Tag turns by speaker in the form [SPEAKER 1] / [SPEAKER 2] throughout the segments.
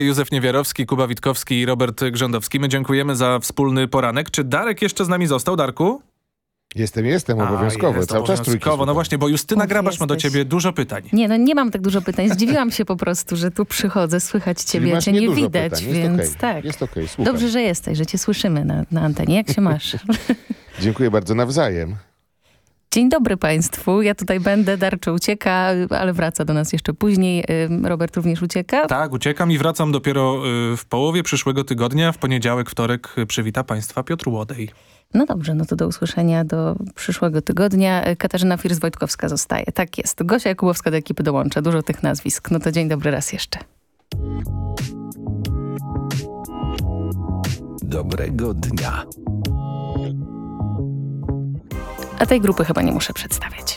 [SPEAKER 1] Józef Niewiarowski, Kuba Witkowski i Robert Grzędowski. My dziękujemy za wspólny poranek. Czy Darek jeszcze z nami został, Darku?
[SPEAKER 2] Jestem obowiązkowo. Cały czas trójki.
[SPEAKER 1] No właśnie, bo Justyna Grabasz ma do ciebie dużo pytań.
[SPEAKER 3] Nie mam tak dużo pytań. Zdziwiłam się po prostu, że tu przychodzę, słychać ciebie, cię nie widać,
[SPEAKER 2] pytań.
[SPEAKER 3] więc tak.
[SPEAKER 2] Jest okej, słucham.
[SPEAKER 3] Dobrze, że jesteś, że cię słyszymy na antenie. Jak się masz?
[SPEAKER 2] Dziękuję bardzo, nawzajem.
[SPEAKER 3] Dzień dobry państwu. Ja tutaj będę, Darczo ucieka, ale wraca do nas jeszcze później. Robert również ucieka.
[SPEAKER 1] Tak, uciekam i wracam dopiero w połowie przyszłego tygodnia. W poniedziałek, wtorek przywita państwa Piotr Łodej.
[SPEAKER 3] No dobrze, no to do usłyszenia do przyszłego tygodnia. Katarzyna First-Wojtkowska zostaje. Tak jest. Gosia Jakubowska do ekipy dołącza. Dużo tych nazwisk. No to dzień dobry raz jeszcze.
[SPEAKER 4] Dobrego dnia.
[SPEAKER 3] A tej grupy chyba nie muszę przedstawiać.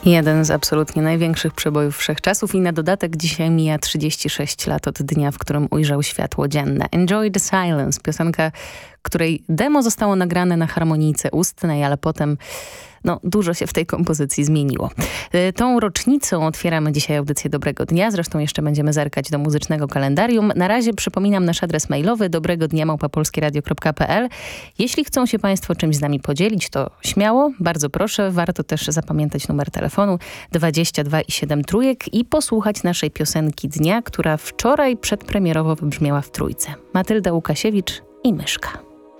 [SPEAKER 3] Jeden z absolutnie największych przebojów wszechczasów i na dodatek dzisiaj mija 36 lat od dnia, w którym ujrzał światło dzienne. Enjoy the Silence, piosenka, której demo zostało nagrane na harmonijce ustnej, ale potem dużo się w tej kompozycji zmieniło. Tą rocznicą otwieramy dzisiaj audycję Dobrego Dnia. Zresztą jeszcze będziemy zerkać do muzycznego kalendarium. Na razie przypominam nasz adres mailowy dobregodnia@polskieradio.pl. Jeśli chcą się Państwo czymś z nami podzielić, to śmiało, bardzo proszę. Warto też zapamiętać numer telefonu 22 i 7 trójek i posłuchać naszej piosenki dnia, która wczoraj przedpremierowo wybrzmiała w Trójce. Matylda Łukasiewicz i Myszka.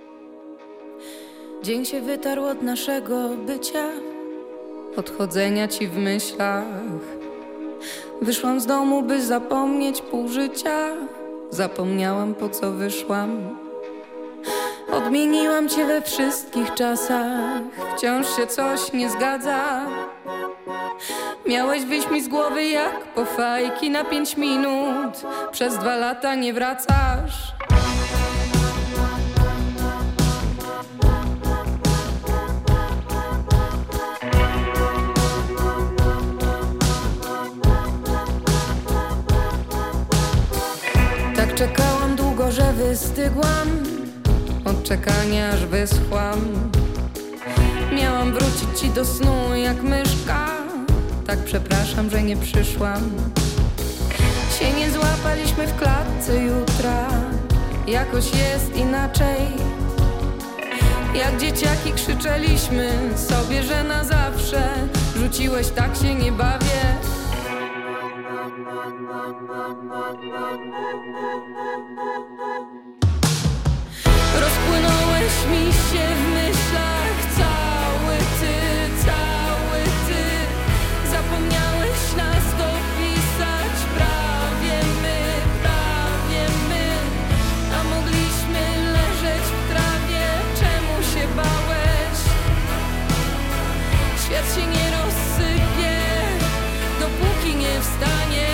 [SPEAKER 5] Dzień się wytarł od naszego bycia, odchodzenia ci w myślach. Wyszłam z domu, by zapomnieć pół życia. Zapomniałam, po co wyszłam. Odmieniłam cię we wszystkich czasach. Wciąż się coś nie zgadza. Miałeś wyjść mi z głowy jak po fajki na 5 minut. Przez 2 lata nie wracasz. Tak czekałam długo, że wystygłam. Od czekania aż wyschłam. Miałam wrócić ci do snu jak myszka. Tak przepraszam, że nie przyszłam. Się nie złapaliśmy w klatce jutra. Jakoś jest inaczej. Jak dzieciaki krzyczeliśmy sobie, że na zawsze. Rzuciłeś, tak się nie bawię. Rozpłynąłeś mi się w myślach. Cały ty. Zapomniałeś nas dopisać. Prawie my. A mogliśmy leżeć w trawie. Czemu się bałeś? Świat się nie rozsypie, dopóki nie wstaniesz.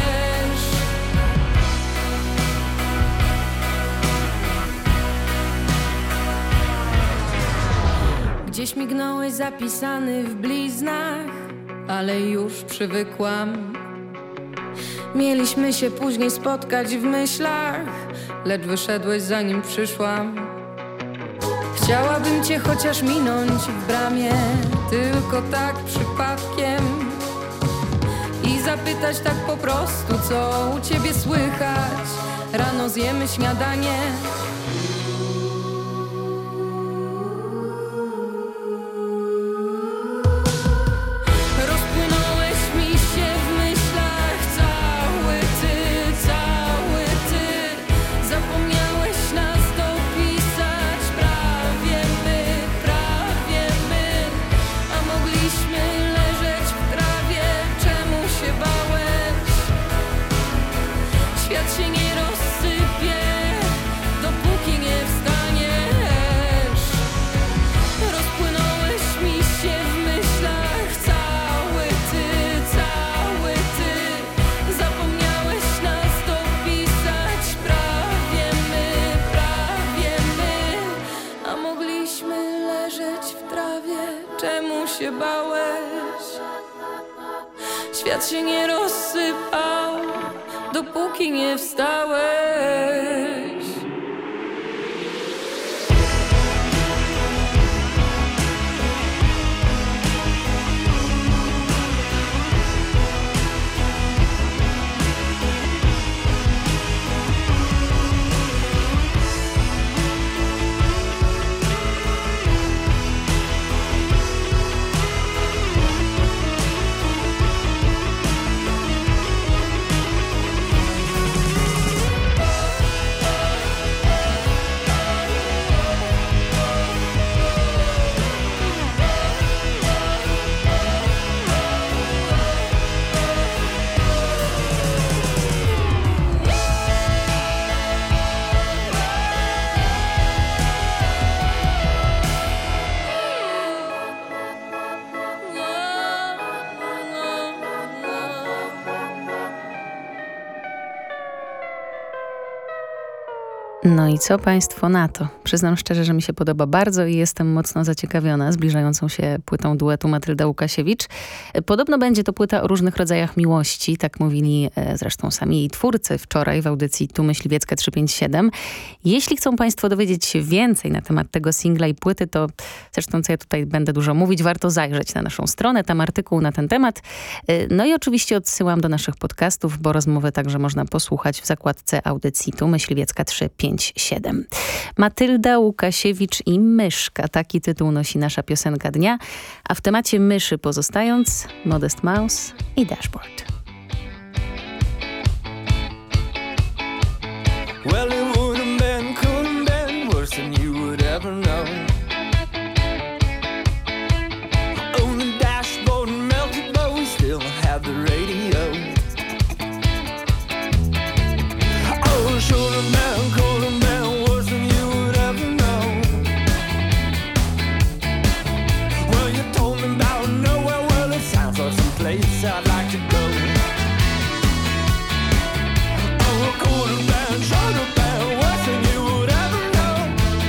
[SPEAKER 5] Gdzieś mignąłeś zapisany w bliznach, ale już przywykłam. Mieliśmy się później spotkać w myślach, lecz wyszedłeś zanim przyszłam. Chciałabym cię chociaż minąć w bramie, tylko tak przypadkiem. I zapytać tak po prostu, co u ciebie słychać. Rano zjemy śniadanie. Świat się nie rozsypał, dopóki nie wstałeś.
[SPEAKER 3] No i co państwo na to? Przyznam szczerze, że mi się podoba bardzo i jestem mocno zaciekawiona zbliżającą się płytą duetu Matylda Łukasiewicz. Podobno będzie to płyta o różnych rodzajach miłości, tak mówili zresztą sami jej twórcy wczoraj w audycji Tu Myśliwiecka 357. Jeśli chcą państwo dowiedzieć się więcej na temat tego singla i płyty, to zresztą co ja tutaj będę dużo mówić, warto zajrzeć na naszą stronę, tam artykuł na ten temat. No i oczywiście odsyłam do naszych podcastów, bo rozmowy także można posłuchać w zakładce audycji Tu Myśliwiecka 357. Matylda Łukasiewicz i Myszka. Taki tytuł nosi nasza piosenka dnia. A w temacie myszy pozostając, Modest Mouse i Dashboard.
[SPEAKER 6] Well, it wouldn't been, couldn't been worse than you would ever know. On the dashboard melted, but we still have the radio. Oh, should have been, could have been worse than you would ever know. Well, you told me about nowhere, well, it sounds like some place I'd like to go. Oh, could have been, should have been worse than you would ever know.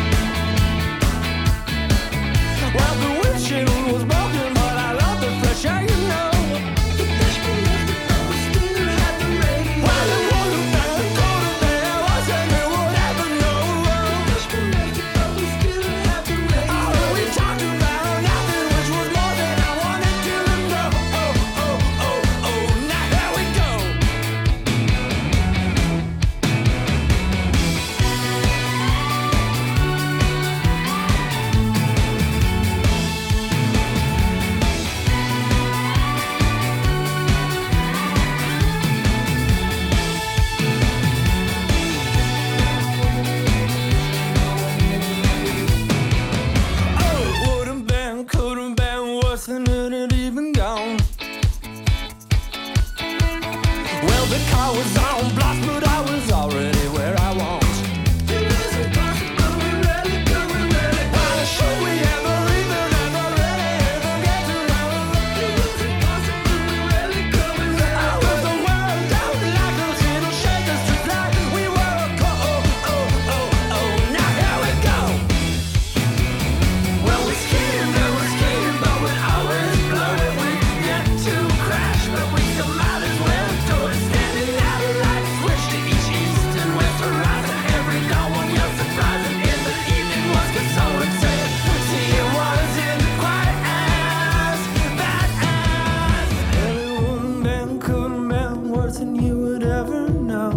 [SPEAKER 6] Well, the windshield was broken, but I love the fresh air, you know. The dashboard left the door, still had the radio. Well, it would have been, could have been worse than you would ever know. The dashboard left the door, still had the radio. Oh, we talked about nothing, which was more than I wanted to know. Oh, oh, oh, oh, now here we go. Oh, it would've been, could've been worse than it had even gone. Well, the car was on blast, but I was already where I want. Well, should we ever even get to know? I was the world down like those little shakers, just like we were. Oh, now here we go. Well, we skated, but we'd always blow it. We get to crash, but we still might as well do it. Standing out of light, switch to each east and west horizon. Every dawn when you're surprising in the evening was consoling. Saying, see, it wasn't quite as bad as. Well, it wouldn't been, couldn't been worse than you would ever know.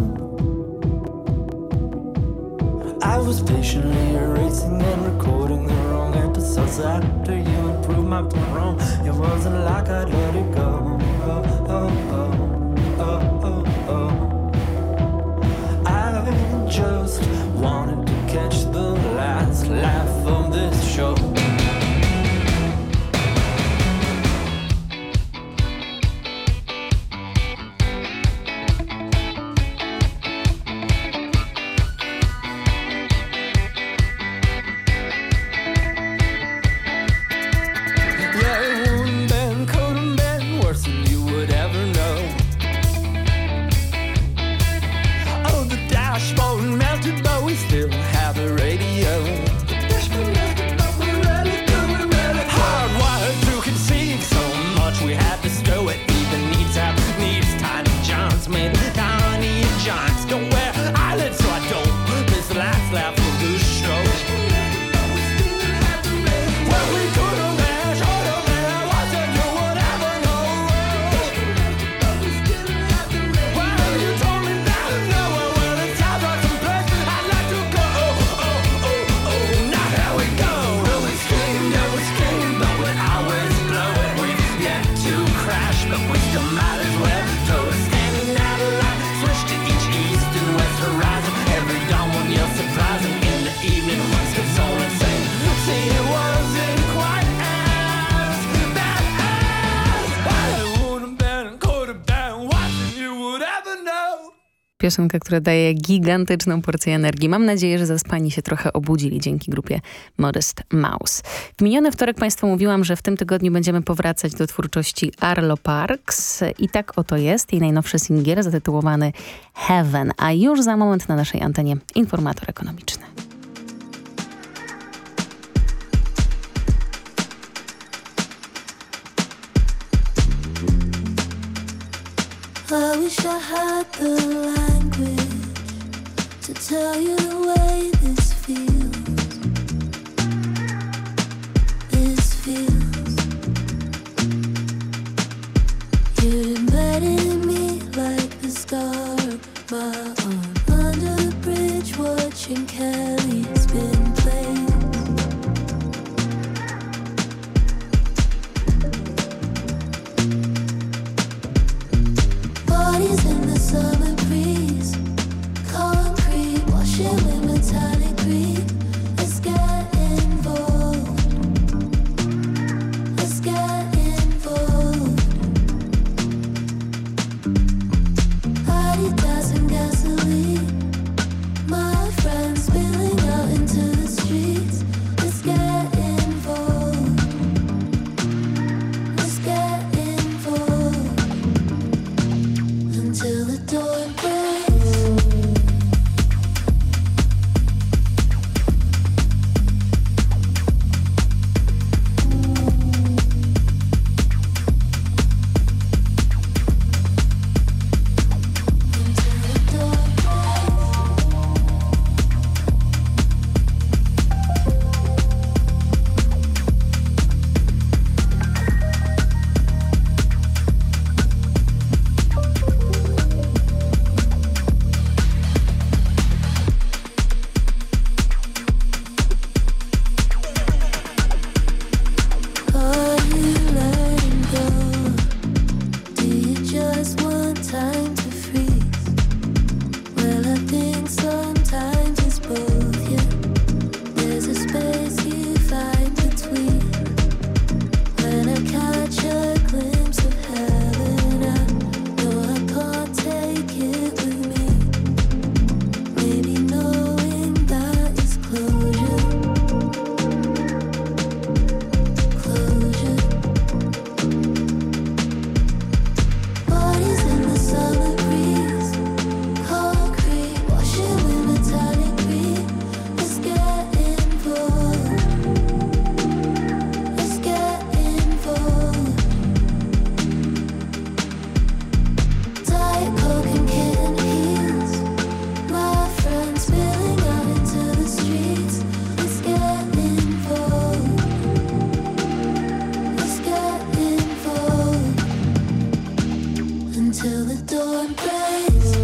[SPEAKER 6] I was patiently erasing and recording the wrong episodes after you had proved my point wrong. It wasn't like I'd let it go. Oh, oh, oh, oh, oh, oh. I just wanted to catch the last laugh of this show. Yeah, it wouldn't been, couldn't been
[SPEAKER 3] Piosenka, która daje gigantyczną porcję energii. Mam nadzieję, że zaspani się trochę obudzili dzięki grupie Modest Mouse. W miniony wtorek Państwu mówiłam, że w tym tygodniu będziemy powracać do twórczości Arlo Parks i tak oto jest. Jej najnowszy singiel zatytułowany Heaven, a już za moment na naszej antenie informator ekonomiczny.
[SPEAKER 7] I wish I had the language to tell you the way this feels. This feels. You're embedded in me like the star of my arm. Under the bridge watching Kelly spin plays. Bodies in the summer breeze, concrete washing with metallic green. Let's get involved. Let's get involved. Adidas and gasoline, my friends spilling out into the streets. Let's get involved. Let's get involved. Until the dawn breaks. Are you letting go? Do you just want time to freeze? Well, I think sometimes it's both, yeah. There's a space you find between. When I catch a glimpse of heaven, I know I can't take it with me. Maybe knowing that is closure. Closure. Bodies in the summer breeze, concrete washing with metallic green. Let's get involved. Let's get involved. Diet Coke and kitten heels, my friends spilling out into the streets. Let's get involved. Let's get involved. Until the dawn breaks.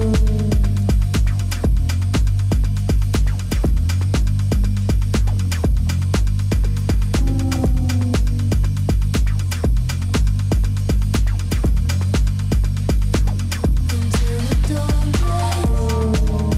[SPEAKER 7] Until the dawn breaks.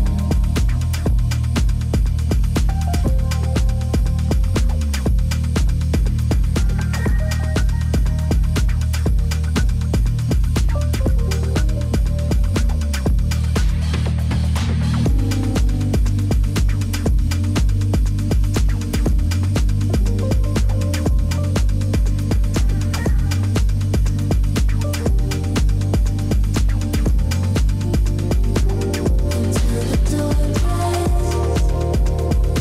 [SPEAKER 7] Until the dawn breaks.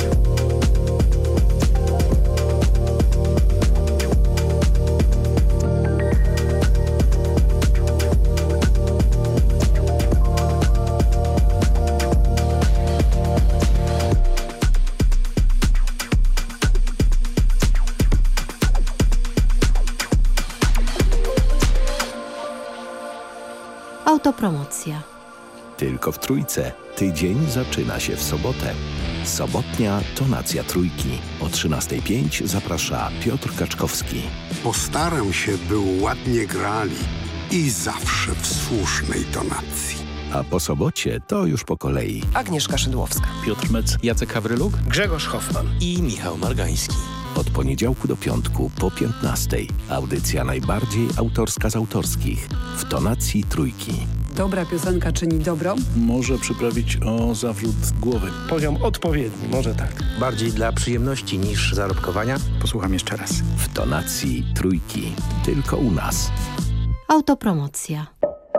[SPEAKER 8] Autopromocja.
[SPEAKER 4] Tylko w Trójce. Tydzień zaczyna się w sobotę. Sobotnia tonacja Trójki. O 13:05 zaprasza Piotr Kaczkowski.
[SPEAKER 9] Postaram się, by ładnie grali i zawsze w słusznej tonacji.
[SPEAKER 4] A po sobocie to już po kolei.
[SPEAKER 10] Agnieszka Szydłowska.
[SPEAKER 11] Piotr Mec, Jacek Hawryluk,
[SPEAKER 10] Grzegorz Hoffman.
[SPEAKER 11] i Michał Margański.
[SPEAKER 4] Od poniedziałku do piątku po 15:00. Audycja najbardziej autorska z autorskich w tonacji Trójki.
[SPEAKER 8] Dobra piosenka czyni dobro.
[SPEAKER 12] Może przyprawić o zawrót głowy.
[SPEAKER 10] Poziom odpowiedni, może tak.
[SPEAKER 11] Bardziej dla przyjemności niż zarobkowania.
[SPEAKER 10] Posłucham jeszcze raz.
[SPEAKER 4] W tonacji Trójki. Tylko u nas.
[SPEAKER 13] Autopromocja.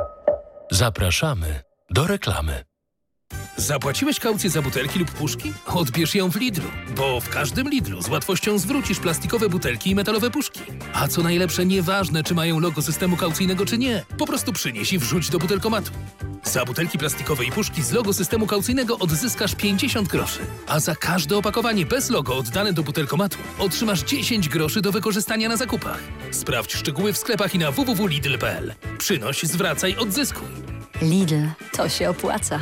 [SPEAKER 14] Zapraszamy do reklamy. Zapłaciłeś kaucję za butelki lub puszki? Odbierz ją w Lidlu, bo w każdym Lidlu z łatwością zwrócisz plastikowe butelki i metalowe puszki. A co najlepsze, nieważne czy mają logo systemu kaucyjnego czy nie, po prostu przynieś i wrzuć do butelkomatu. Za butelki plastikowe i puszki z logo systemu kaucyjnego odzyskasz 50 groszy, a za każde opakowanie bez logo oddane do butelkomatu otrzymasz 10 groszy do wykorzystania na zakupach. Sprawdź szczegóły w sklepach i na www.lidl.pl. Przynoś, zwracaj, odzyskuj.
[SPEAKER 13] Lidl, to się opłaca.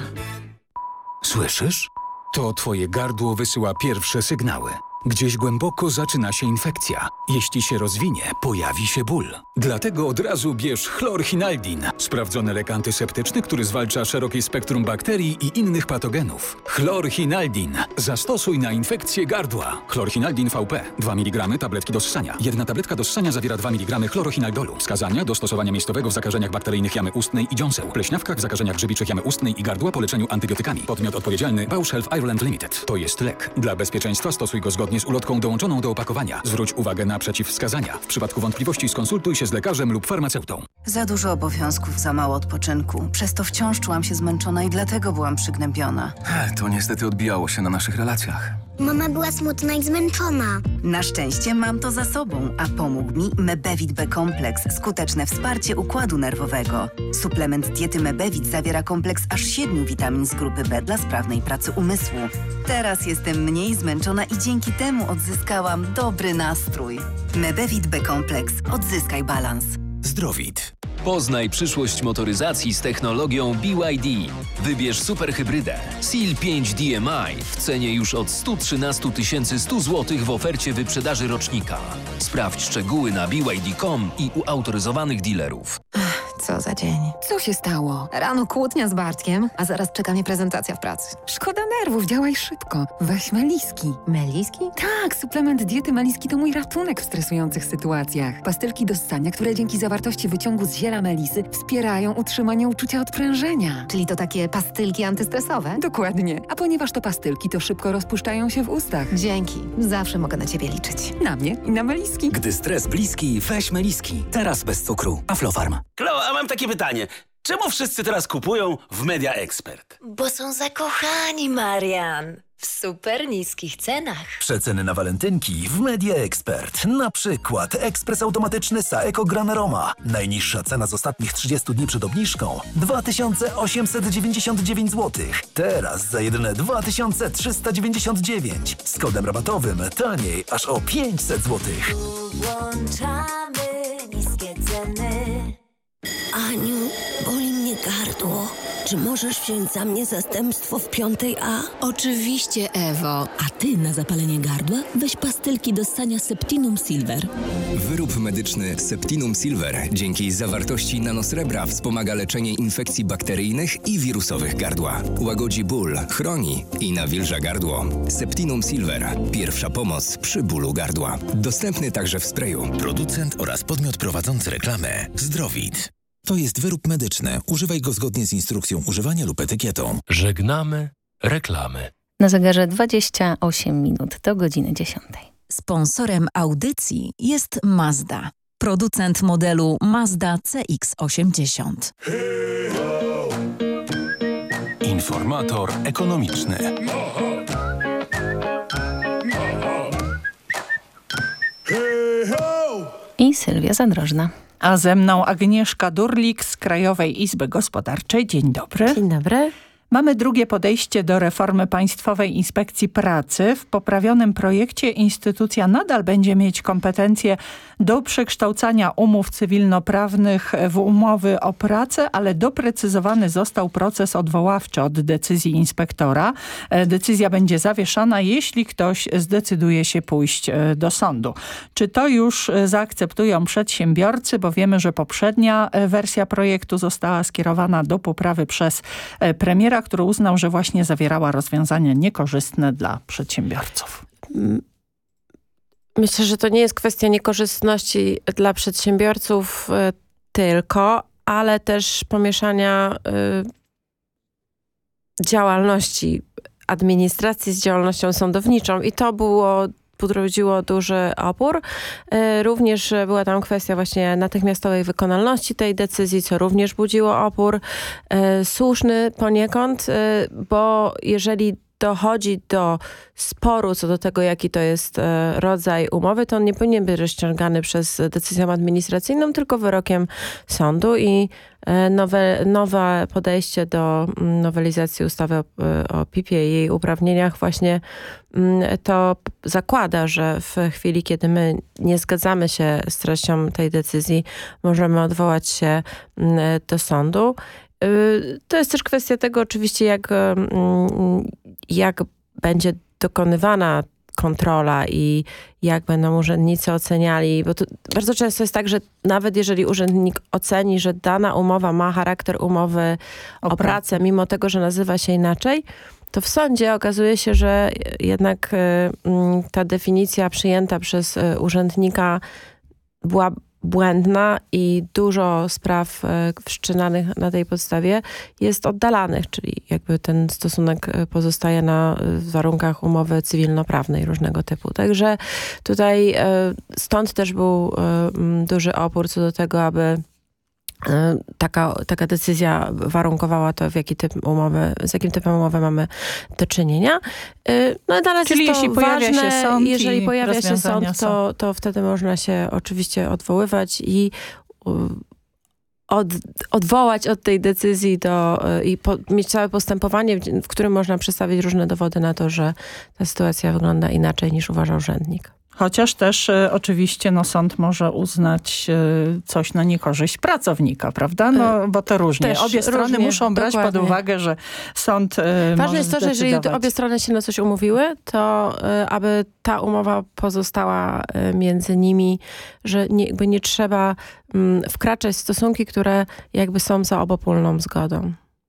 [SPEAKER 15] Słyszysz? To twoje gardło wysyła pierwsze sygnały. Gdzieś głęboko zaczyna się infekcja. Jeśli się rozwinie, pojawi się ból. Dlatego od razu bierz chlorhinaldin. Sprawdzony lek antyseptyczny, który zwalcza szerokie spektrum bakterii i innych patogenów. Chlorhinaldin. Zastosuj na infekcję gardła. Chlorhinaldin VP. 2 mg tabletki do ssania. Jedna tabletka do ssania zawiera 2 mg chlorohinaldolu. Wskazania do stosowania miejscowego w zakażeniach bakteryjnych jamy ustnej i dziąseł. Pleśniawkach w zakażeniach grzybiczych jamy ustnej i gardła po leczeniu antybiotykami. Podmiot odpowiedzialny Bausch Health Ireland Limited. To jest lek. Dla bezpieczeństwa stosuj go zgodnie z ulotką dołączoną do opakowania. Zwróć uwagę na przeciwwskazania. W przypadku wątpliwości skonsultuj się z lekarzem lub farmaceutą.
[SPEAKER 16] Za dużo obowiązków, za mało odpoczynku. Przez to wciąż czułam się zmęczona i dlatego byłam przygnębiona.
[SPEAKER 17] To niestety odbijało się na naszych relacjach.
[SPEAKER 18] Mama była smutna i zmęczona.
[SPEAKER 16] Na szczęście mam to za sobą, a pomógł mi Mebevit B-kompleks. Skuteczne wsparcie układu nerwowego. Suplement diety Mebevit zawiera kompleks aż 7 witamin z grupy B dla sprawnej pracy umysłu. Teraz jestem mniej zmęczona i dzięki temu odzyskałam dobry nastrój. Mebevit B-kompleks. Odzyskaj balans.
[SPEAKER 19] Zdrowit. Poznaj przyszłość motoryzacji z technologią BYD. Wybierz superhybrydę Seal 5 DMI w cenie już od 113 100 zł w ofercie wyprzedaży rocznika. Sprawdź szczegóły na BYD.com i u autoryzowanych dealerów.
[SPEAKER 20] Co za dzień. Co się stało? Rano kłótnia z Bartkiem, a zaraz czeka mnie prezentacja w pracy. Szkoda nerwów, działaj szybko. Weź Meliski. Meliski? Tak, suplement diety Meliski to mój ratunek w stresujących sytuacjach. Pastylki do ssania, które dzięki zawartości wyciągu z ziela melisy wspierają utrzymanie uczucia odprężenia. Czyli to takie pastylki antystresowe? Dokładnie. A ponieważ to pastylki, to szybko rozpuszczają się w ustach. Dzięki. Zawsze mogę na ciebie liczyć. Na mnie i na Meliski.
[SPEAKER 21] Gdy stres bliski, weź Meliski. Teraz bez cukru. Aflofarm.
[SPEAKER 22] A mam takie pytanie. Czemu wszyscy teraz kupują w Media Expert?
[SPEAKER 23] Bo są zakochani, Marian. W super niskich cenach.
[SPEAKER 21] Przeceny na walentynki w Media Expert. Na przykład ekspres automatyczny Saeco Graneroma. Najniższa cena z ostatnich 30 dni przed obniżką 2899 zł. Teraz za jedyne 2399. Z kodem rabatowym taniej aż o 500 zł.
[SPEAKER 7] Włączamy niskie ceny.
[SPEAKER 13] Aniu, boli mnie gardło. Czy możesz wziąć za mnie zastępstwo w 5A? Oczywiście, Ewo. A ty na zapalenie gardła weź pastylki do ssania Septinum Silver.
[SPEAKER 24] Wyrób medyczny Septinum Silver dzięki zawartości nanosrebra wspomaga leczenie infekcji bakteryjnych i wirusowych gardła. Łagodzi ból, chroni i nawilża gardło. Septinum Silver. Pierwsza pomoc przy bólu gardła. Dostępny także w sprayu.
[SPEAKER 25] Producent oraz podmiot prowadzący reklamę Zdrowit. To jest wyrób medyczny. Używaj go zgodnie z instrukcją używania lub etykietą.
[SPEAKER 14] Żegnamy reklamy.
[SPEAKER 3] Na zegarze 28 minut do godziny 10.
[SPEAKER 26] Sponsorem audycji jest Mazda. Producent modelu Mazda CX-80.
[SPEAKER 27] Informator ekonomiczny.
[SPEAKER 3] I Sylwia Zadrożna.
[SPEAKER 28] A ze mną Agnieszka Durlik z Krajowej Izby Gospodarczej. Dzień dobry.
[SPEAKER 13] Dzień dobry.
[SPEAKER 28] Mamy drugie podejście do reformy Państwowej Inspekcji Pracy. W poprawionym projekcie instytucja nadal będzie mieć kompetencje do przekształcania umów cywilnoprawnych w umowy o pracę, ale doprecyzowany został proces odwoławczy od decyzji inspektora. Decyzja będzie zawieszana, jeśli ktoś zdecyduje się pójść do sądu. Czy to już zaakceptują przedsiębiorcy, bo wiemy, że poprzednia wersja projektu została skierowana do poprawy przez premiera, który uznał, że właśnie zawierała rozwiązania niekorzystne dla przedsiębiorców.
[SPEAKER 29] Myślę, że to nie jest kwestia niekorzystności dla przedsiębiorców tylko,
[SPEAKER 1] ale też pomieszania działalności administracji z działalnością sądowniczą i to budziło duży opór. Również była tam kwestia właśnie natychmiastowej wykonalności tej decyzji, co również budziło opór. Słuszny poniekąd, bo jeżeli dochodzi do sporu co do tego, jaki to jest rodzaj umowy, to on nie powinien być rozciągany przez decyzją administracyjną, tylko wyrokiem sądu i nowe podejście do nowelizacji ustawy o PIP-ie i jej uprawnieniach właśnie to zakłada, że w chwili, kiedy my nie zgadzamy się z treścią tej decyzji, możemy odwołać się do sądu. To jest też kwestia tego oczywiście, jak będzie dokonywana kontrola i jak będą urzędnicy oceniali, bo to bardzo często jest tak, że nawet jeżeli urzędnik oceni, że dana umowa ma charakter umowy o pracę, mimo tego, że nazywa się inaczej, to w sądzie okazuje się, że jednak ta definicja przyjęta przez urzędnika była błędna i dużo spraw wszczynanych na tej podstawie jest oddalanych, czyli jakby ten stosunek pozostaje na warunkach umowy cywilnoprawnej różnego typu. Także tutaj stąd też był duży opór co do tego, aby taka decyzja warunkowała to, z jakim typem umowy mamy do czynienia. No i dla nas
[SPEAKER 28] czyli
[SPEAKER 1] jest to
[SPEAKER 28] jeśli pojawia
[SPEAKER 1] ważne,
[SPEAKER 28] się sąd
[SPEAKER 1] jeżeli pojawia się sąd, to wtedy można się oczywiście odwoływać i odwołać od tej decyzji mieć całe postępowanie, w którym można przedstawić różne dowody na to, że ta sytuacja wygląda inaczej niż uważa urzędnik.
[SPEAKER 28] Chociaż też oczywiście sąd może uznać coś na niekorzyść pracownika, prawda? Bo to różnie.
[SPEAKER 1] Też
[SPEAKER 28] obie strony
[SPEAKER 1] różnie,
[SPEAKER 28] muszą brać
[SPEAKER 1] dokładnie
[SPEAKER 28] pod uwagę, że sąd
[SPEAKER 1] ważne jest to, że jeżeli obie strony się na coś umówiły, to aby ta umowa pozostała między nimi, że nie trzeba wkraczać w stosunki, które jakby są za obopólną zgodą.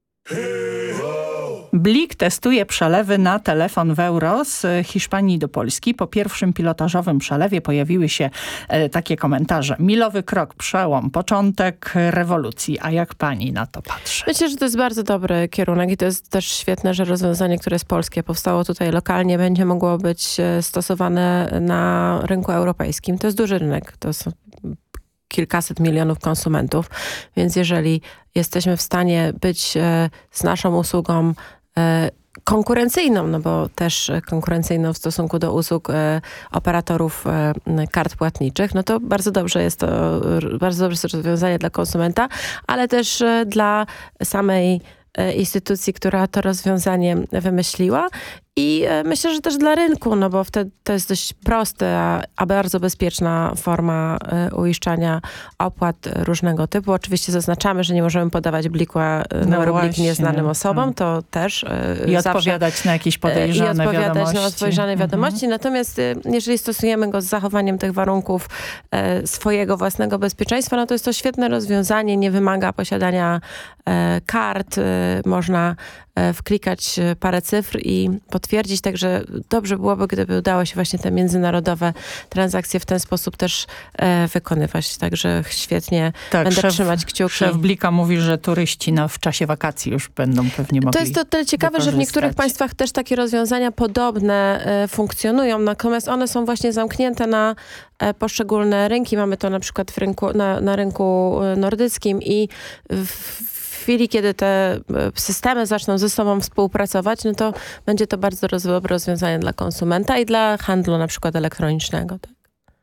[SPEAKER 28] Blik testuje przelewy na telefon w euro z Hiszpanii do Polski. Po pierwszym pilotażowym przelewie pojawiły się takie komentarze. Milowy krok, przełom, początek rewolucji. A jak pani na to patrzy?
[SPEAKER 1] Myślę, że to jest bardzo dobry kierunek i to jest też świetne, że rozwiązanie, które jest polskie, powstało tutaj lokalnie, będzie mogło być stosowane na rynku europejskim. To jest duży rynek. To są kilkaset milionów konsumentów, więc jeżeli jesteśmy w stanie być z naszą usługą konkurencyjną, no bo też konkurencyjną w stosunku do usług operatorów kart płatniczych, no to bardzo dobrze jest to rozwiązanie dla konsumenta, ale też dla samej instytucji, która to rozwiązanie wymyśliła. I myślę, że też dla rynku, no bo wtedy to jest dość prosta, a bardzo bezpieczna forma uiszczania opłat różnego typu. Oczywiście zaznaczamy, że nie możemy podawać bliku na Euroblik nieznanym osobom, to też
[SPEAKER 28] i odpowiadać na jakieś podejrzane wiadomości.
[SPEAKER 1] Natomiast jeżeli stosujemy go z zachowaniem tych warunków swojego własnego bezpieczeństwa, no to jest to świetne rozwiązanie, nie wymaga posiadania kart, można wklikać parę cyfr i potwierdzić, także dobrze byłoby, gdyby udało się właśnie te międzynarodowe transakcje w ten sposób też wykonywać. Także świetnie będę trzymać kciuki.
[SPEAKER 28] Szef Blika mówi, że turyści w czasie wakacji już będą pewnie mogli
[SPEAKER 1] To jest to tyle ciekawe, że w niektórych państwach też takie rozwiązania podobne funkcjonują, natomiast one są właśnie zamknięte na poszczególne rynki. Mamy to na przykład na rynku nordyckim i w chwili, kiedy te systemy zaczną ze sobą współpracować, no to będzie to bardzo dobre rozwiązanie dla konsumenta i dla handlu na przykład elektronicznego. Tak?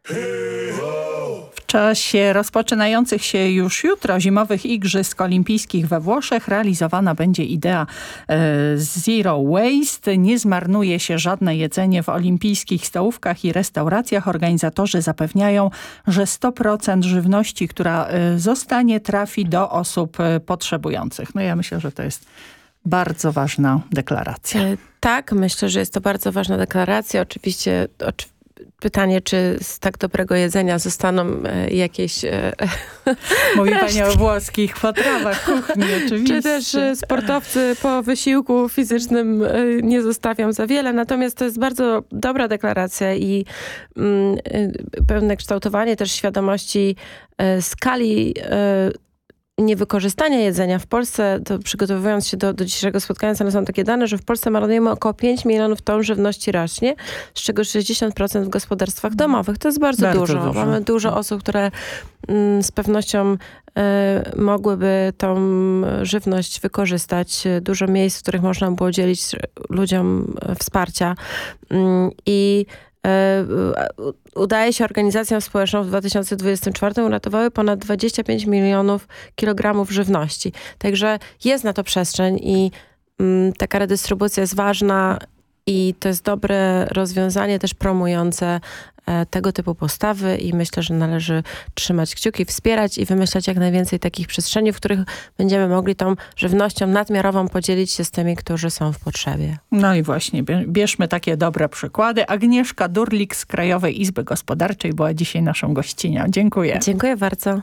[SPEAKER 28] W czasie rozpoczynających się już jutro zimowych Igrzysk Olimpijskich we Włoszech realizowana będzie idea Zero Waste. Nie zmarnuje się żadne jedzenie w olimpijskich stołówkach i restauracjach. Organizatorzy zapewniają, że 100% żywności, która zostanie, trafi do osób potrzebujących. No ja myślę, że to jest bardzo ważna deklaracja.
[SPEAKER 1] Tak, myślę, że jest to bardzo ważna deklaracja. Oczywiście pytanie, czy z tak dobrego jedzenia zostaną jakieś...
[SPEAKER 28] Mówi pani o włoskich potrawach kuchni, oczywiście.
[SPEAKER 1] Czy też sportowcy po wysiłku fizycznym nie zostawią za wiele. Natomiast to jest bardzo dobra deklaracja i pewne kształtowanie też świadomości skali niewykorzystania jedzenia w Polsce, to przygotowując się do dzisiejszego spotkania, są takie dane, że w Polsce marnujemy około 5 milionów ton żywności rocznie, z czego 60% w gospodarstwach domowych. To jest bardzo dużo. Mamy dużo osób, które z pewnością mogłyby tą żywność wykorzystać. Dużo miejsc, w których można było udzielić ludziom wsparcia. I udaje się organizacjom społecznym w 2024 uratowały ponad 25 milionów kilogramów żywności. Także jest na to przestrzeń i taka redystrybucja jest ważna i to jest dobre rozwiązanie też promujące tego typu postawy i myślę, że należy trzymać kciuki, wspierać i wymyślać jak najwięcej takich przestrzeni, w których będziemy mogli tą żywnością nadmiarową podzielić się z tymi, którzy są w potrzebie.
[SPEAKER 28] No i właśnie, bierzmy takie dobre przykłady. Agnieszka Durlik z Krajowej Izby Gospodarczej była dzisiaj naszą gościnią. Dziękuję.
[SPEAKER 1] Dziękuję bardzo.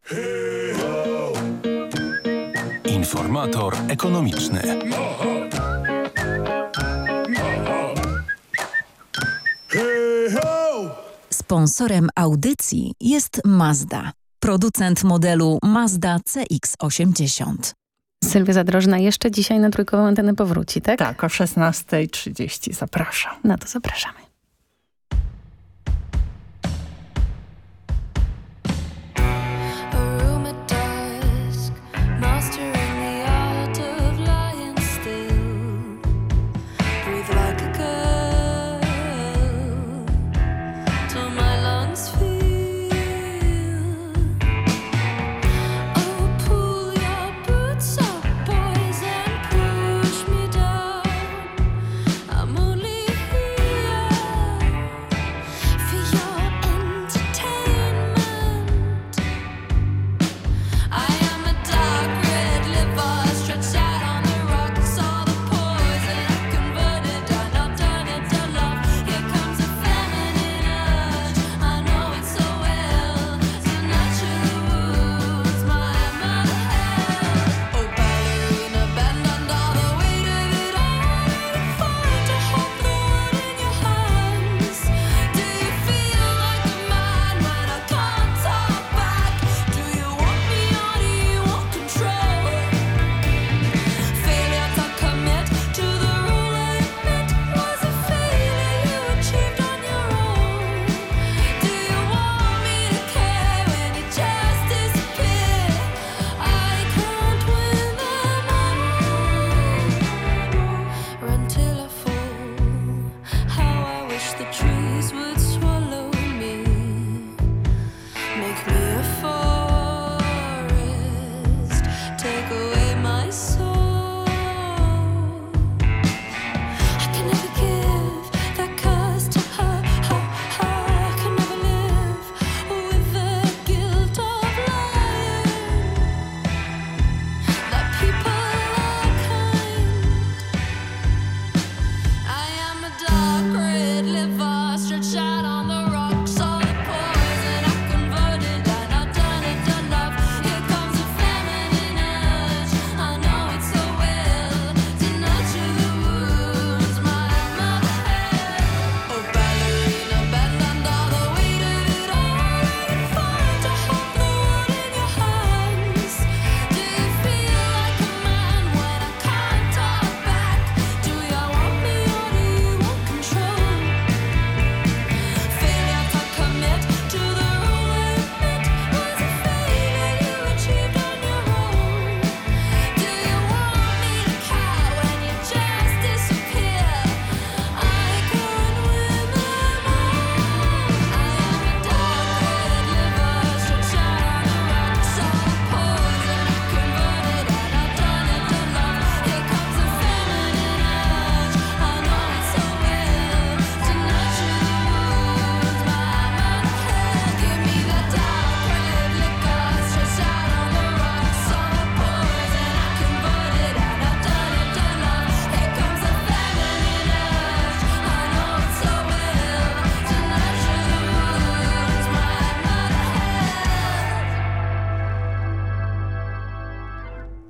[SPEAKER 27] Informator ekonomiczny.
[SPEAKER 26] Sponsorem audycji jest Mazda, producent modelu Mazda CX-80.
[SPEAKER 3] Sylwia Zadrożna jeszcze dzisiaj na Trójkową Antenę powróci, tak?
[SPEAKER 28] Tak, o 16:30 zapraszam.
[SPEAKER 3] No to zapraszamy.
[SPEAKER 7] So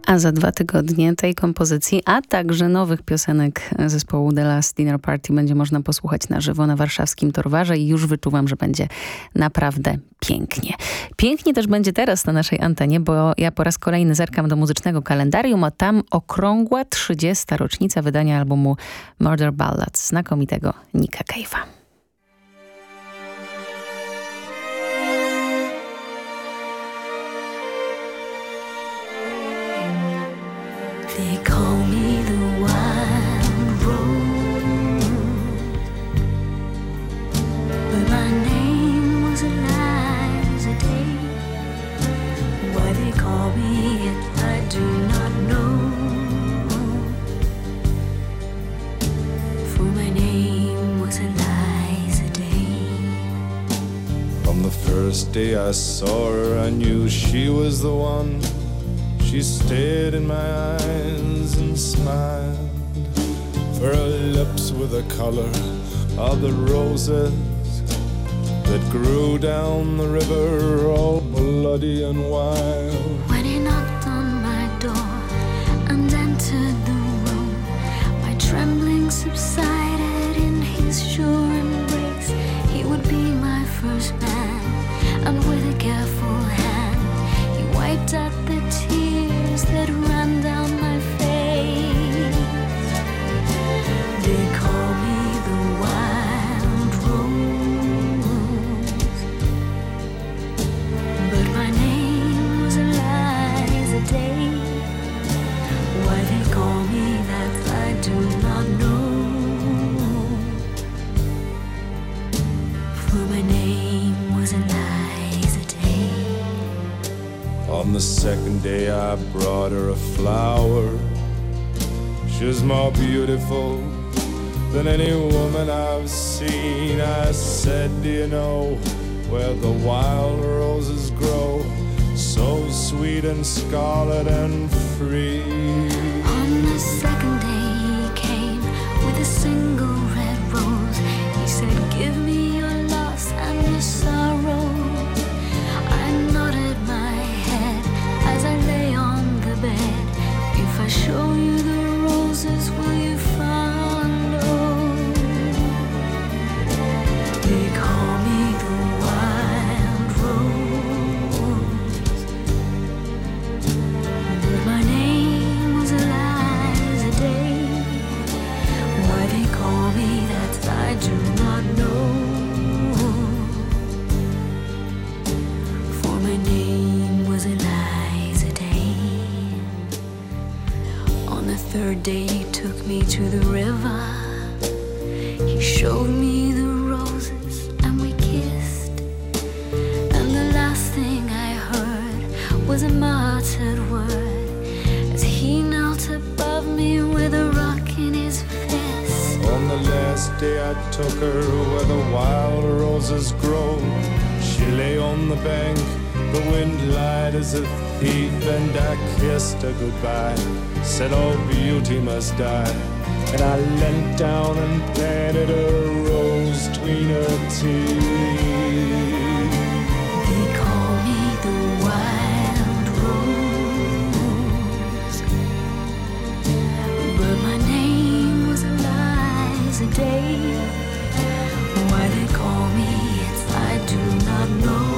[SPEAKER 3] A za 2 tygodnie tej kompozycji, a także nowych piosenek zespołu The Last Dinner Party będzie można posłuchać na żywo na warszawskim Torwarze i już wyczuwam, że będzie naprawdę pięknie. Pięknie też będzie teraz na naszej antenie, bo ja po raz kolejny zerkam do muzycznego kalendarium, a tam okrągła 30. rocznica wydania albumu Murder Ballads znakomitego Nicka Cave'a.
[SPEAKER 7] They call me the wild rose, but my name was Eliza Day. Why they call me it, I do not know, for my name was Eliza Day.
[SPEAKER 2] From the first day I saw her, I knew she was the one. She stared in my eyes and smiled, for her lips were the color of the roses that grew down the river, all bloody and wild.
[SPEAKER 7] When he knocked on my door and entered the room, my trembling subsided in his sure embrace. He would be my first man, and with a careful hand he wiped out the tears that ran down my face. They call me the wild rose, but my name was Eliza Day. Why they call me that I do not know, for my name was Eliza Day.
[SPEAKER 2] On the second day I brought her a flower. She was more beautiful than any woman I've seen. I said, do you know where the wild roses grow, so sweet and scarlet and free?
[SPEAKER 7] On the second day he came with a single red rose. He said, give me your loss and your sorrow. I nodded my head as I lay on the bed. If I show you the roses, will you follow? They call me the wild rose, but my name was Eliza Day. Why they call me that I do not know, for my name was Eliza Day. On the third day he took me to the river. He showed me the roses and we kissed, and the last thing I heard was a muttered word as he knelt above me with a rock in his fist.
[SPEAKER 2] On the last day I took her where the wild roses grow. She lay on the bank, the wind lied as a thief, and I kissed her goodbye, said all beauty must die. And I leant down and planted a rose between her teeth.
[SPEAKER 7] They call me the wild rose, but my name was Eliza Day. Why they call me it, I do not know,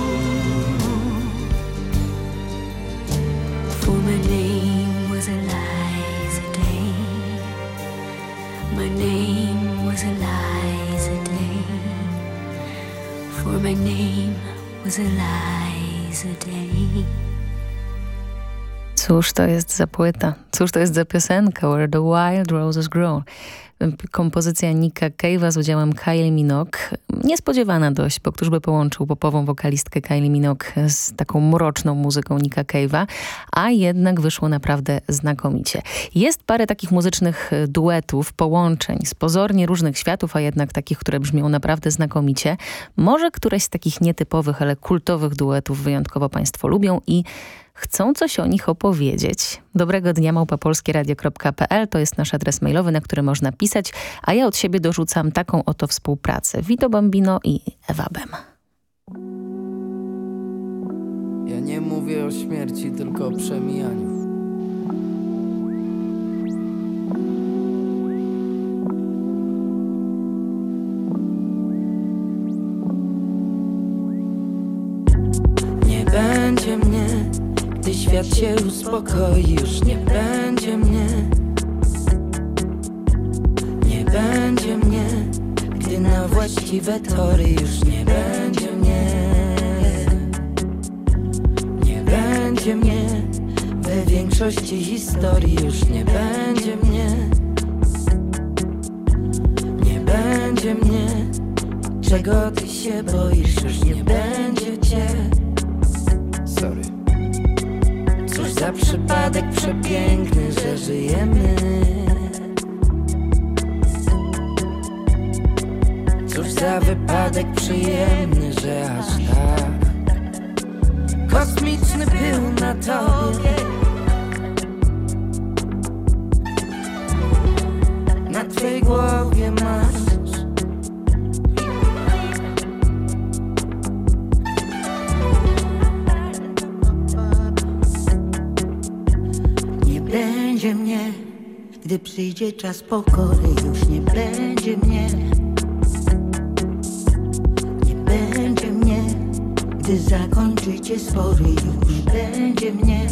[SPEAKER 7] for my name was Eliza Day. My name was Eliza Day, for my name was Eliza Day.
[SPEAKER 3] Cóż to jest za płyta? Cóż to jest za piosenka? Where the Wild Roses Grow. Kompozycja Nicka Cave'a z udziałem Kylie Minogue. Niespodziewana dość, bo któż by połączył popową wokalistkę Kylie Minogue z taką mroczną muzyką Nicka Cave'a, a jednak wyszło naprawdę znakomicie. Jest parę takich muzycznych duetów, połączeń z pozornie różnych światów, a jednak takich, które brzmią naprawdę znakomicie. Może któreś z takich nietypowych, ale kultowych duetów wyjątkowo Państwo lubią i chcą coś o nich opowiedzieć. Dobrego dnia @polskieradio.pl to jest nasz adres mailowy, na który można pisać, a ja od siebie dorzucam taką oto współpracę. Vito Bambino i Ewa Bem.
[SPEAKER 5] Ja nie mówię o śmierci, tylko o przemijaniu.
[SPEAKER 4] świat się uspokoi, już nie będzie mnie. Nie będzie mnie, gdy na właściwe tory już nie będzie mnie. Nie będzie mnie, we większości historii już nie będzie mnie. Nie będzie mnie, czego ty się boisz, już nie będzie cię. Sorry. Cóż za przypadek przepiękny, że żyjemy. Cóż za wypadek przyjemny, że aż tak. Kosmiczny pył na tobie, na twej głowie masz. Nie będzie mnie, gdy przyjdzie czas pokory, już nie będzie mnie. Nie będzie mnie, gdy zakończycie spory, już nie będzie mnie.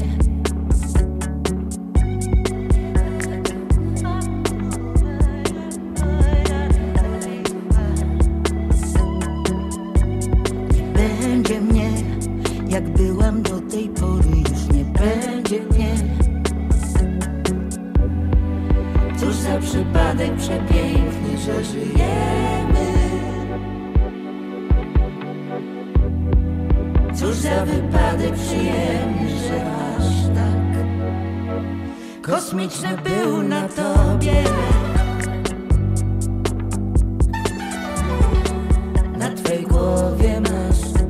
[SPEAKER 4] Nie będzie mnie, jak byłam do tej pory, już nie będzie mnie. Cóż za przypadek przepiękny, że żyjemy. Cóż za wypadek przyjemny, że aż tak. Kosmiczny był na tobie, na twej głowie masz.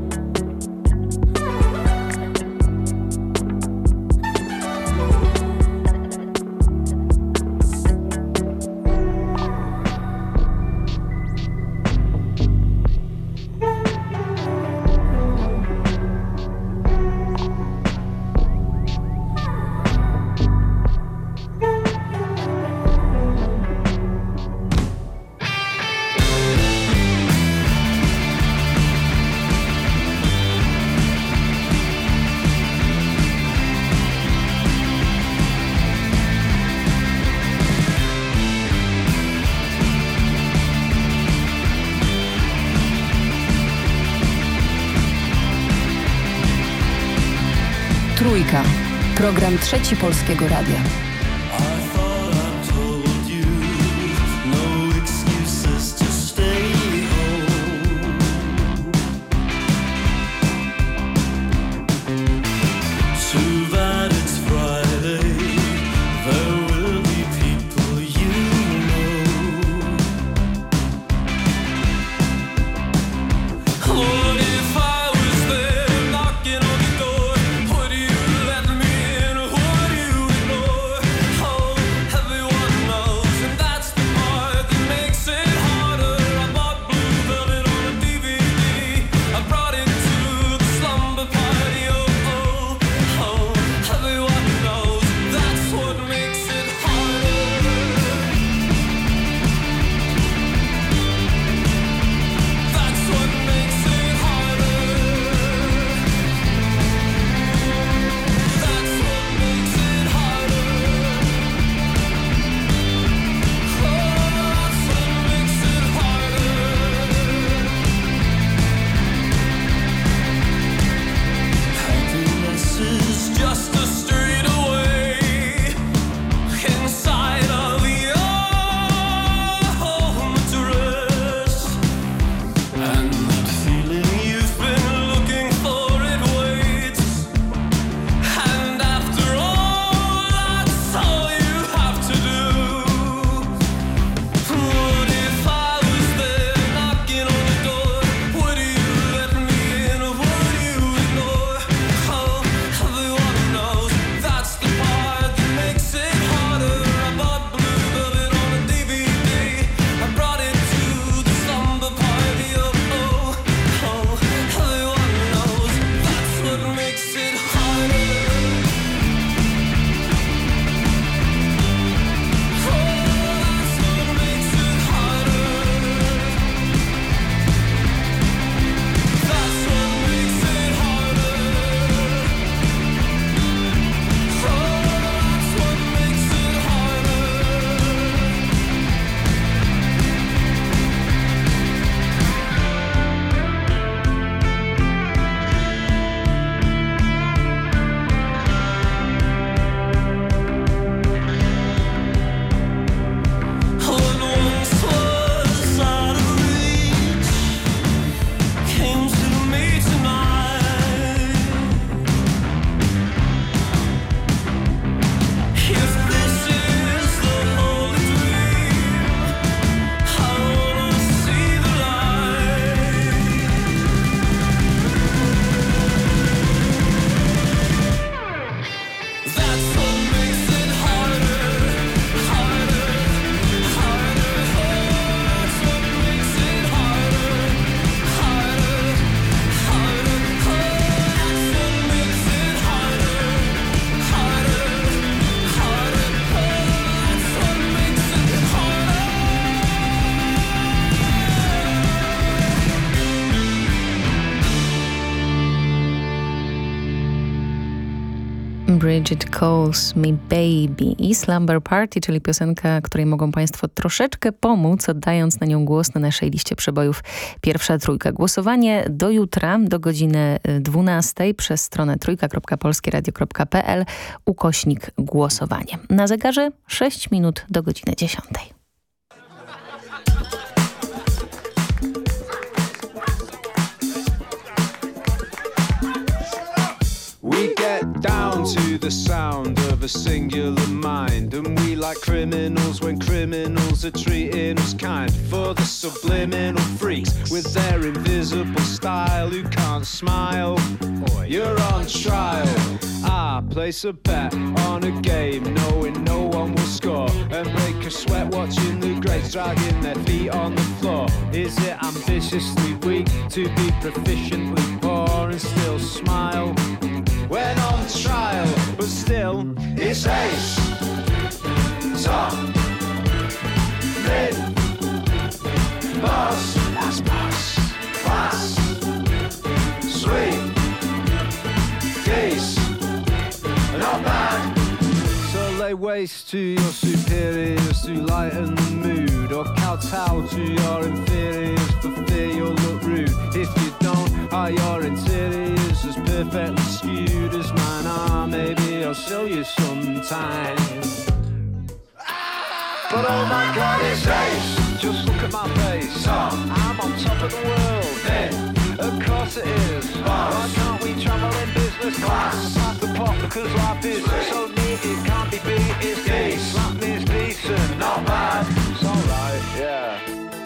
[SPEAKER 5] Trójka. Program Trzeci Polskiego Radia.
[SPEAKER 6] Would you let me in? Would you ignore?
[SPEAKER 3] Bridget Calls Me Baby i Slumber Party, czyli piosenka, której mogą Państwo troszeczkę pomóc, oddając na nią głos na naszej liście przebojów Pierwsza Trójka. Głosowanie do jutra, do godziny 12 przez stronę trójka.polskieradio.pl /głosowanie. Na zegarze 6 minut do godziny 10.
[SPEAKER 2] We get down to the sound of a singular mind, and we like criminals when criminals are treating us kind. For the subliminal freaks with their invisible style who can't smile, you're on trial. I place a bet on a game knowing no one will score, and break a sweat watching the greats dragging their feet on the floor. Is it ambitiously weak to be proficiently poor and still smile when on trial? But still, it's ace, top, mid, boss, that's boss, class, sweet, geese, not bad. So lay waste to your superiors to lighten the mood, or kowtow to your inferiors for fear you'll look rude. If you don't, are your interiors as perfectly skewed as mine are? Maybe I'll show you sometime. But oh my God, it's ace. Just look at my face. I'm on top of the world. Of course it is. Why can't we travel in business class? Pass the pot because life is so neat it can't be beat. It's decent. Slap me is decent, not bad. It's alright, yeah.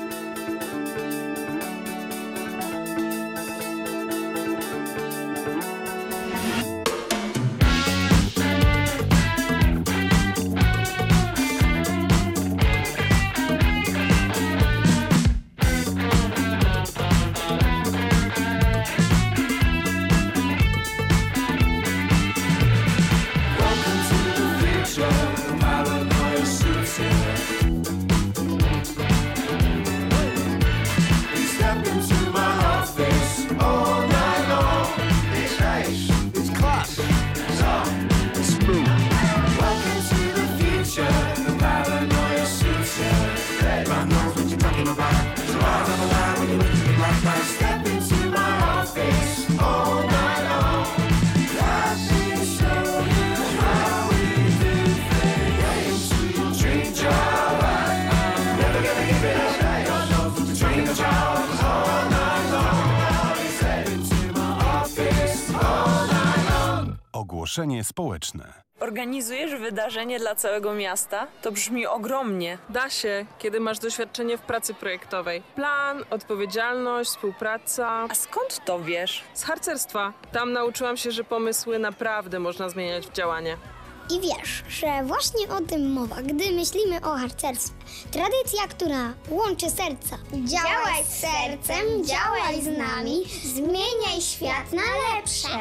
[SPEAKER 27] Ogłoszenie społeczne.
[SPEAKER 6] Organizujesz wydarzenie dla całego miasta? To brzmi ogromnie.
[SPEAKER 8] Da się, kiedy masz doświadczenie w pracy projektowej. Plan, odpowiedzialność, współpraca.
[SPEAKER 6] A skąd to wiesz?
[SPEAKER 8] Z harcerstwa. Tam nauczyłam się, że pomysły naprawdę można zmieniać w działanie.
[SPEAKER 18] I wiesz, że właśnie o tym mowa, gdy myślimy o harcerstwie. Tradycja, która łączy serca. Działaj z sercem, działaj z nami, zmieniaj świat na lepsze.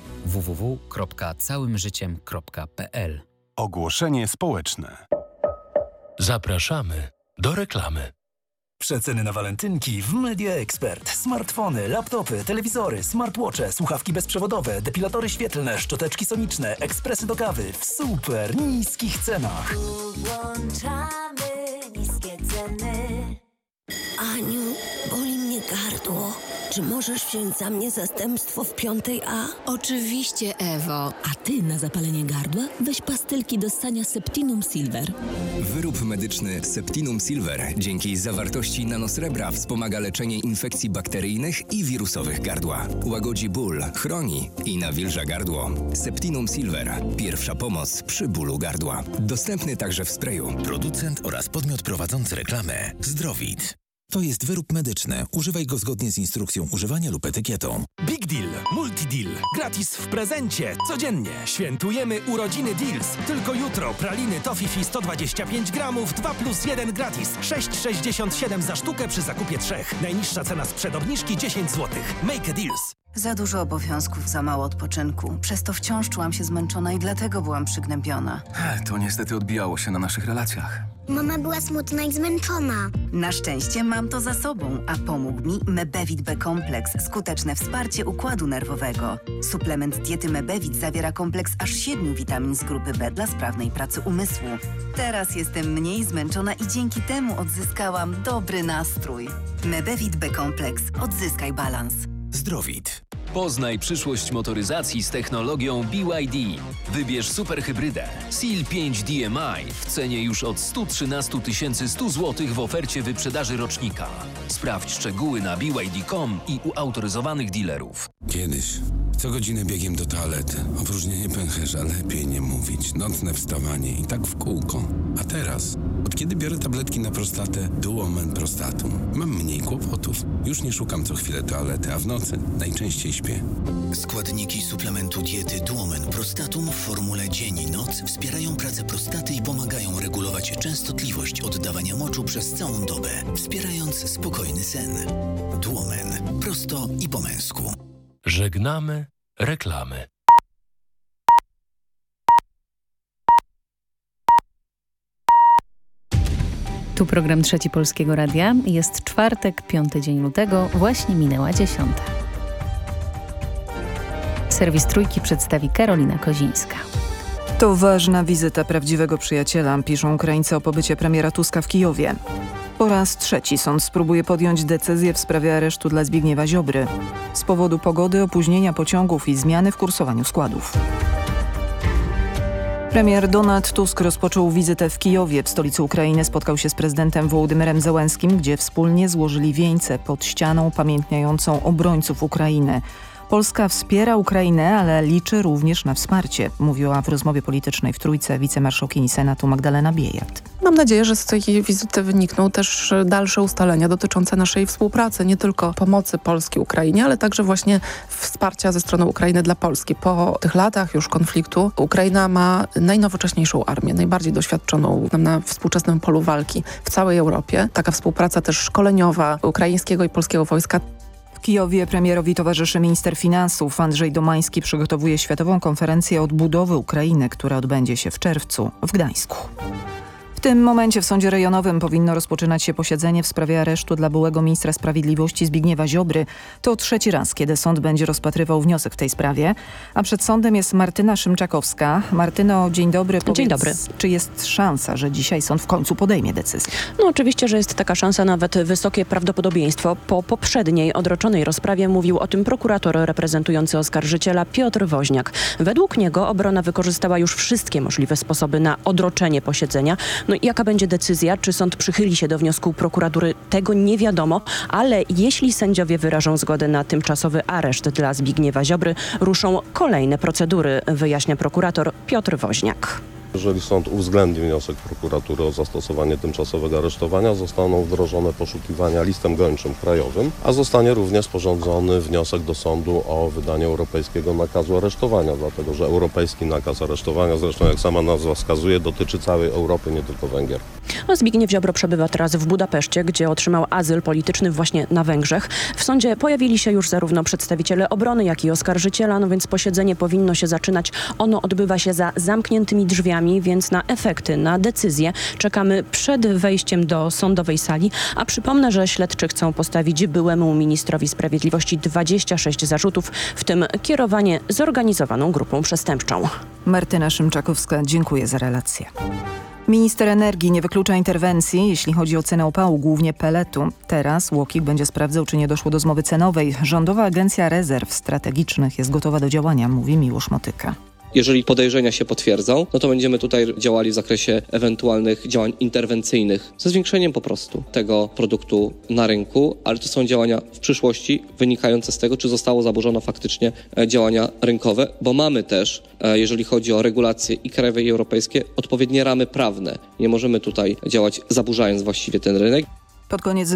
[SPEAKER 27] www.całymżyciem.pl. Ogłoszenie społeczne. Zapraszamy do reklamy.
[SPEAKER 21] Przeceny na walentynki w Media Expert. Smartfony, laptopy, telewizory, smartwatche, słuchawki bezprzewodowe, depilatory świetlne, szczoteczki soniczne, ekspresy do kawy w super niskich cenach.
[SPEAKER 13] Włączamy niskie ceny. Aniu, boli mnie gardło. Czy możesz wziąć za mnie zastępstwo w 5A?
[SPEAKER 9] Oczywiście, Ewo.
[SPEAKER 13] A ty na zapalenie gardła weź pastylki do ssania Septinum Silver.
[SPEAKER 24] Wyrób medyczny Septinum Silver dzięki zawartości nanosrebra wspomaga leczenie infekcji bakteryjnych i wirusowych gardła. Łagodzi ból, chroni i nawilża gardło. Septinum Silver. Pierwsza pomoc przy bólu gardła. Dostępny także w sprayu.
[SPEAKER 25] Producent oraz podmiot prowadzący reklamę Zdrowit. To jest wyrób medyczny. Używaj go zgodnie z instrukcją używania lub etykietą.
[SPEAKER 10] Big Deal, Multi-Deal. Gratis w prezencie. Codziennie. Świętujemy urodziny Deals. Tylko jutro praliny Toffifee 125 gramów, 2+1 gratis. 6,67 za sztukę przy zakupie 3. Najniższa cena sprzed obniżki 10 zł. Make a Deals.
[SPEAKER 11] Za dużo obowiązków, za mało odpoczynku. Przez to wciąż czułam się zmęczona i dlatego byłam przygnębiona.
[SPEAKER 12] To niestety odbijało się na naszych relacjach.
[SPEAKER 18] Mama była smutna i zmęczona.
[SPEAKER 11] Na szczęście mam to za sobą, a pomógł mi Mebevit B-kompleks. Skuteczne wsparcie układu nerwowego. Suplement diety Mebevit zawiera kompleks aż 7 witamin z grupy B dla sprawnej pracy umysłu. Teraz jestem mniej zmęczona i dzięki temu odzyskałam dobry nastrój. Mebevit B-kompleks. Odzyskaj balans.
[SPEAKER 24] Zdrowit. Poznaj przyszłość motoryzacji z technologią BYD. Wybierz superhybrydę Seal 5 DMI w cenie już od 113 100 zł w ofercie wyprzedaży rocznika. Sprawdź szczegóły na BYD.com i u autoryzowanych dealerów.
[SPEAKER 15] Kiedyś co godzinę biegiem do toalety. Opróżnienie pęcherza, lepiej nie mówić. Nocne wstawanie i tak w kółko. A teraz, od kiedy biorę tabletki na prostatę Duomen Prostatum, mam mniej kłopotów. Już nie szukam co chwilę toalety, a w nocy najczęściej śpię.
[SPEAKER 16] Składniki suplementu diety Duomen Prostatum w formule dzień i noc wspierają pracę prostaty i pomagają regulować częstotliwość oddawania moczu przez całą dobę, wspierając spokojny sen. Duomen. Prosto i po męsku.
[SPEAKER 27] Żegnamy reklamy.
[SPEAKER 3] Tu program Trzeci Polskiego Radia. Jest czwartek, 5 dzień lutego. Właśnie minęła 10. Serwis Trójki przedstawi Karolina Kozińska.
[SPEAKER 17] To ważna wizyta prawdziwego przyjaciela, piszą Ukraińcy o pobycie premiera Tuska w Kijowie. Po raz trzeci sąd spróbuje podjąć decyzję w sprawie aresztu dla Zbigniewa Ziobry. Z powodu pogody, opóźnienia pociągów i zmiany w kursowaniu składów. Premier Donald Tusk rozpoczął wizytę w Kijowie. W stolicy Ukrainy spotkał się z prezydentem Wołodymyrem Zełenskim, gdzie wspólnie złożyli wieńce pod ścianą upamiętniającą obrońców Ukrainy. Polska wspiera Ukrainę, ale liczy również na wsparcie, mówiła w rozmowie politycznej w Trójce wicemarszałkini Senatu Magdalena Biejat.
[SPEAKER 19] Mam nadzieję, że z tej wizyty wynikną też dalsze ustalenia dotyczące naszej współpracy, nie tylko pomocy Polski Ukrainie, ale także właśnie wsparcia ze strony Ukrainy dla Polski. Po tych latach już konfliktu Ukraina ma najnowocześniejszą armię, najbardziej doświadczoną na współczesnym polu walki w całej Europie. Taka współpraca też szkoleniowa ukraińskiego i polskiego wojska.
[SPEAKER 17] W Kijowie premierowi towarzyszy minister finansów. Andrzej Domański przygotowuje światową konferencję odbudowy Ukrainy, która odbędzie się w czerwcu w Gdańsku. W tym momencie w sądzie rejonowym powinno rozpoczynać się posiedzenie w sprawie aresztu dla byłego ministra sprawiedliwości Zbigniewa Ziobry. To trzeci raz, kiedy sąd będzie rozpatrywał wniosek w tej sprawie. A przed sądem jest Martyna Szymczakowska. Martyno, dzień dobry. Powiedz,
[SPEAKER 20] dzień dobry.
[SPEAKER 17] Czy jest szansa, że dzisiaj sąd w końcu podejmie decyzję?
[SPEAKER 20] No oczywiście, że jest taka szansa, nawet wysokie prawdopodobieństwo. Po poprzedniej odroczonej rozprawie mówił o tym prokurator reprezentujący oskarżyciela Piotr Woźniak. Według niego obrona wykorzystała już wszystkie możliwe sposoby na odroczenie posiedzenia. No i jaka będzie decyzja? Czy sąd przychyli się do wniosku prokuratury? Tego nie wiadomo, ale jeśli sędziowie wyrażą zgodę na tymczasowy areszt dla Zbigniewa Ziobry, ruszą kolejne procedury, wyjaśnia prokurator Piotr Woźniak.
[SPEAKER 22] Jeżeli sąd uwzględni wniosek prokuratury o zastosowanie tymczasowego aresztowania, zostaną wdrożone poszukiwania listem gończym krajowym, a zostanie również sporządzony wniosek do sądu o wydanie europejskiego nakazu aresztowania, dlatego że europejski nakaz aresztowania, zresztą jak sama nazwa wskazuje, dotyczy całej Europy, nie tylko Węgier.
[SPEAKER 20] Zbigniew Ziobro przebywa teraz w Budapeszcie, gdzie otrzymał azyl polityczny właśnie na Węgrzech. W sądzie pojawili się już zarówno przedstawiciele obrony, jak i oskarżyciela, no więc posiedzenie powinno się zaczynać. Ono odbywa się za zamkniętymi drzwiami, więc na efekty, na decyzję czekamy przed wejściem do sądowej sali. A przypomnę, że śledczy chcą postawić byłemu ministrowi sprawiedliwości 26 zarzutów, w tym kierowanie zorganizowaną grupą przestępczą.
[SPEAKER 17] Martyna Szymczakowska, dziękuję za relację. Minister energii nie wyklucza interwencji, jeśli chodzi o cenę opału, głównie peletu. Teraz UOKiK będzie sprawdzał, czy nie doszło do zmowy cenowej. Rządowa Agencja Rezerw Strategicznych jest gotowa do działania, mówi Miłosz Motyka.
[SPEAKER 29] Jeżeli podejrzenia się potwierdzą, no to będziemy tutaj działali w zakresie ewentualnych działań interwencyjnych ze zwiększeniem po prostu tego produktu na rynku, ale to są działania w przyszłości wynikające z tego, czy zostało zaburzono faktycznie działania rynkowe, bo mamy też, jeżeli chodzi o regulacje i krajowe i europejskie, odpowiednie ramy prawne. Nie możemy tutaj działać zaburzając właściwie ten rynek.
[SPEAKER 17] Pod koniec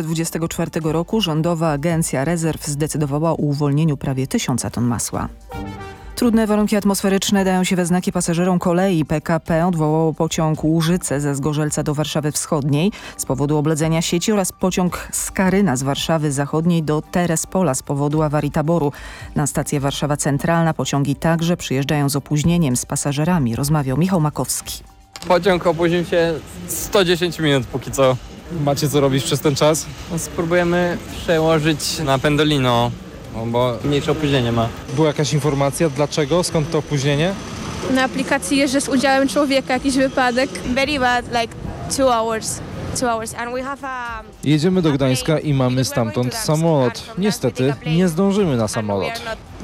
[SPEAKER 17] 2024 roku Rządowa Agencja Rezerw zdecydowała o uwolnieniu prawie 1000 ton masła. Trudne warunki atmosferyczne dają się we znaki pasażerom kolei. PKP odwołało pociąg Łużyce ze Zgorzelca do Warszawy Wschodniej z powodu obledzenia sieci oraz pociąg z Karyna z Warszawy Zachodniej do Terespola z powodu awarii taboru. Na stację Warszawa Centralna pociągi także przyjeżdżają z opóźnieniem. Z pasażerami rozmawiał Michał Makowski.
[SPEAKER 1] Pociąg opóźnił się 110 minut póki co.
[SPEAKER 2] Macie co robić przez ten czas?
[SPEAKER 1] No, spróbujemy przełożyć na Pendolino, bo mniejsze opóźnienie ma.
[SPEAKER 2] Była jakaś informacja dlaczego? Skąd to opóźnienie?
[SPEAKER 4] Na aplikacji jeżdżę z udziałem człowieka, jakiś wypadek. Very bad, like 2 hours. And we have
[SPEAKER 2] Jedziemy do Gdańska i mamy stamtąd samolot. Niestety nie zdążymy na samolot.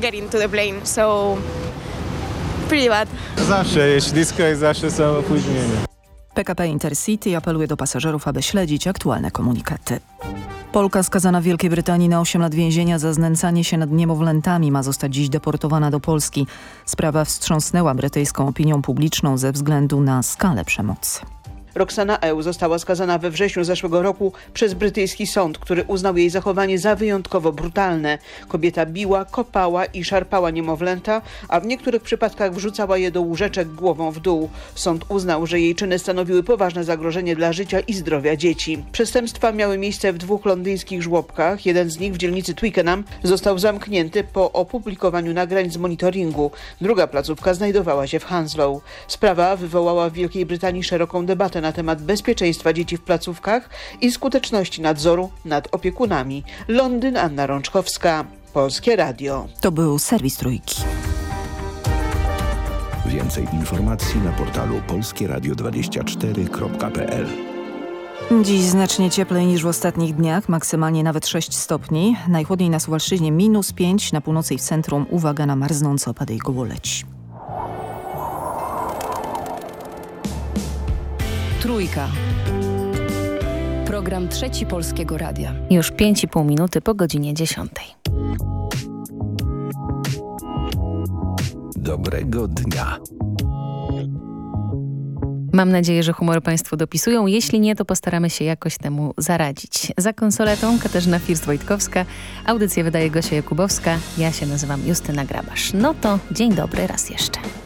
[SPEAKER 2] Zawsze jest ślisko i zawsze są opóźnienia.
[SPEAKER 17] PKP Intercity apeluje do pasażerów, aby śledzić aktualne komunikaty. Polka skazana w Wielkiej Brytanii na 8 lat więzienia za znęcanie się nad niemowlętami ma zostać dziś deportowana do Polski. Sprawa wstrząsnęła brytyjską opinią publiczną ze względu na skalę przemocy.
[SPEAKER 5] Roxana Eł została skazana we wrześniu zeszłego roku przez brytyjski sąd, który uznał jej zachowanie za wyjątkowo brutalne. Kobieta biła, kopała i szarpała niemowlęta, a w niektórych przypadkach wrzucała je do łóżeczek głową w dół. Sąd uznał, że jej czyny stanowiły poważne zagrożenie dla życia i zdrowia dzieci. Przestępstwa miały miejsce w 2 londyńskich żłobkach. Jeden z nich w dzielnicy Twickenham został zamknięty po opublikowaniu nagrań z monitoringu. Druga placówka znajdowała się w Hounslow. Sprawa wywołała w Wielkiej Brytanii szeroką debatę na temat bezpieczeństwa dzieci w placówkach i skuteczności nadzoru nad opiekunami. Londyn, Anna Rączkowska, Polskie Radio.
[SPEAKER 17] To był serwis Trójki.
[SPEAKER 7] Więcej informacji na portalu polskieradio24.pl.
[SPEAKER 17] Dziś znacznie cieplej niż w ostatnich dniach, maksymalnie nawet 6 stopni. Najchłodniej na Suwalszczyźnie -5, na północy i w centrum uwaga na marznące opady i gołoleć.
[SPEAKER 9] Trójka. Program Trzeci Polskiego Radia.
[SPEAKER 3] Już 5,5 minuty po godzinie 10.
[SPEAKER 7] Dobrego dnia.
[SPEAKER 3] Mam nadzieję, że humor Państwu dopisują. Jeśli nie, to postaramy się jakoś temu zaradzić. Za konsoletą Katarzyna First-Wojtkowska, audycję wydaje Gosia Jakubowska, ja się nazywam Justyna Grabasz. No to dzień dobry raz jeszcze.